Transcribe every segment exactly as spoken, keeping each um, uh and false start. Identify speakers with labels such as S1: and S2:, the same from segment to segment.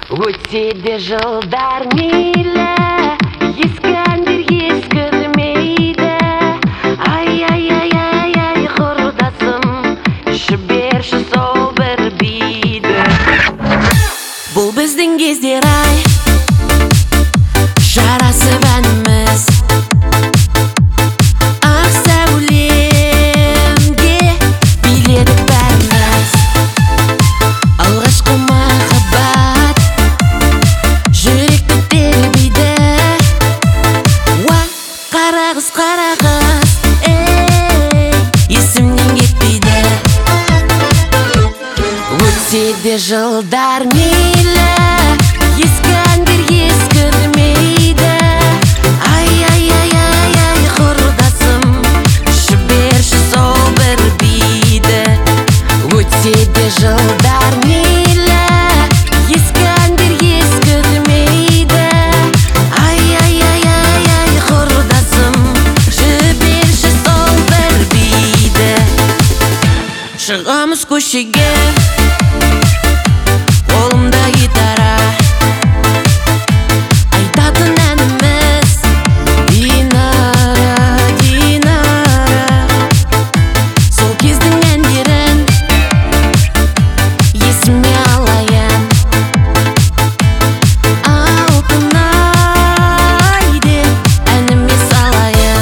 S1: Өтсе де жылдар мейлі, ескі әндер ескірмейді. Ай, ай, ай, ай, ай, құрдасым, жіберші сол бір биді. Бұл біздің кездер ай, жарасып әніміз. Ақ сәулемге биледік бәріміз. Алғашқы махаббат жүректі тербейді. Уа, қара қыз, қара қыз, ей, есімнен кетпейді. Өтсе де жылдар мейлі, ескі әндер ескірмейді. Ай, ай, ай, ай, ай, құрдасым, жіберші сол бір биді. Өтсе де жылдар мейлі, ескі әндер ескірмейді. Ай, ай, ай, ай, ай, құрдасым, жіберші сол бір биді. Шығамыз көшеге, қолымда гитара, айтатын әніміз Динара, Динара. Сол кездің әндерін есіме алайын. Алтынай деп әніме салайын.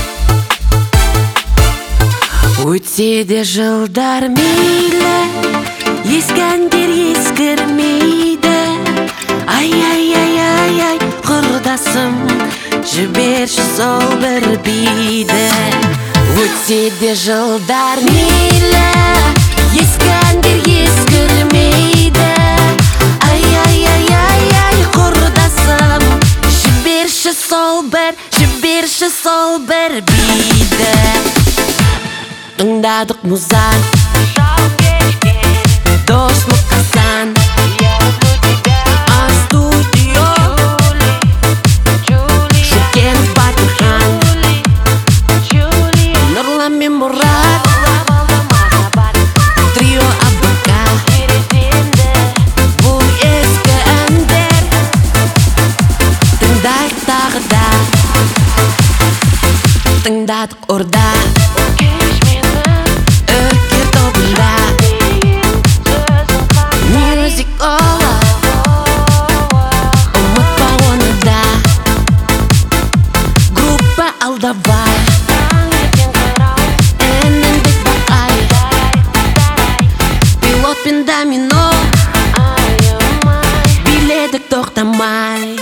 S1: Өтсе де жылдар мейлі, ескі әндер ескірмейді. Ай, ай, ай, ай, ай, құрдасым, жіберші сол бір биді. Өтсе де жылдар мейлі, ескі әндер ескірмейді. Ай, ай, ай, ай, ай, құрдасым, жіберші сол бір, жіберші сол бір биді. Тыңдадық музан, дос мұқасан, А-студио, Шукенов Батырхан, Нұрлан мен Мұрат, трио Абыка. Бұл ескі әндер тыңдайық тағы да. Тыңдадық орда, үркер тобында. Music ола, ұмытпа оны да. Группа Алдабай, Энненбек Бақай, Пилот пен Домино, биледік тоқтамай.